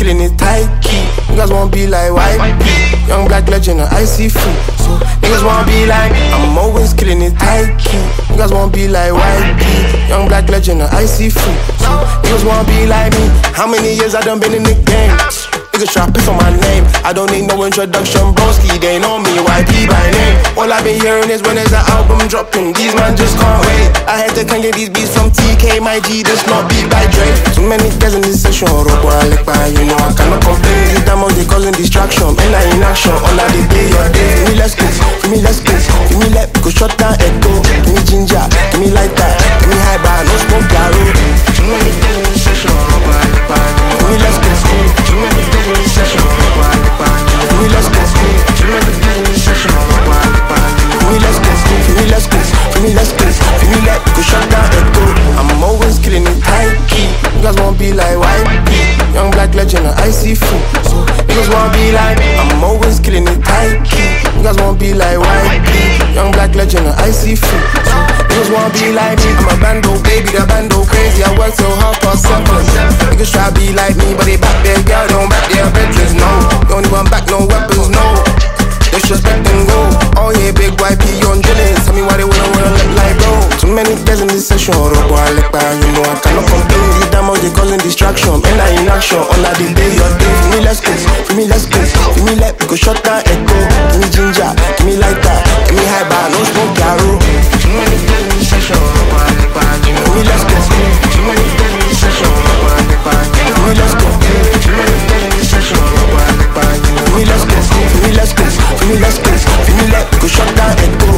killing it tight key. Niggas wanna be like YP, young black legend, I see free. So niggas wanna be like me, I'm always killing it tight key. Niggas wanna be like YP, young black legend, I see free. So niggas wanna be like me. How many years I done been in the game? Niggas try piss on my name. I don't need no introduction, broski. They know me, YP by name. All I've been hearing is when there's an album dropping, these man just can't wait. I had to can get these beats from TK, my G, this not beat by Dre. Too many guys in this session, rock where I like by, you know I cannot complain. These demos they causing distraction, and I in action. All I did day your day. Give me less kids, give me less kids, give me let go shut down echo. Give me ginger, give me lighter, give me high bar, no smoke garo. Too many guys in this session, rock where I like by, give me less kids, too many guys in this session, rock where I like by, give me less kids, too many guys in this session, rock where I like by, give me less kids, give me less kids, give me less kids, give me let go shut down echo. I'm always killing it tight key. Niggas wanna be like YP, young black legend, I see free. So niggas wanna be like me, I'm always killing it tight key. Niggas wanna be like YP, young black legend, I see free. So niggas wanna be like me, I'm a bando, baby, the bando crazy. I work so hard for something. Niggas try to be like me, but they back their girl, don't back their veterans, no. They only want back, no weapons, no. Disrespect and go. Oh yeah, big YP on drilling. Tell me why they wanna look like bro. Too many guys in this session, rock where I like by, you know I cannot complain. These demos they causing distraction, and I in action. All I did day your day. Give me less kids, give me less kids, give me let go shut down echo. Give me ginger, give me lighter, give me high bar, no smoke garo. Too many guys in this session, rock where I like by, you know. Give me less kids, too many guys in this session, rock where I like by, give me less kids, too many guys in this session, rock where I like by, you know. Give me less kids, give me less kids, give me less kids, give me let go shut down echo.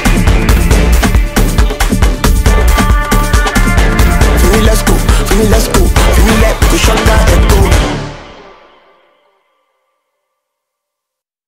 Let's go.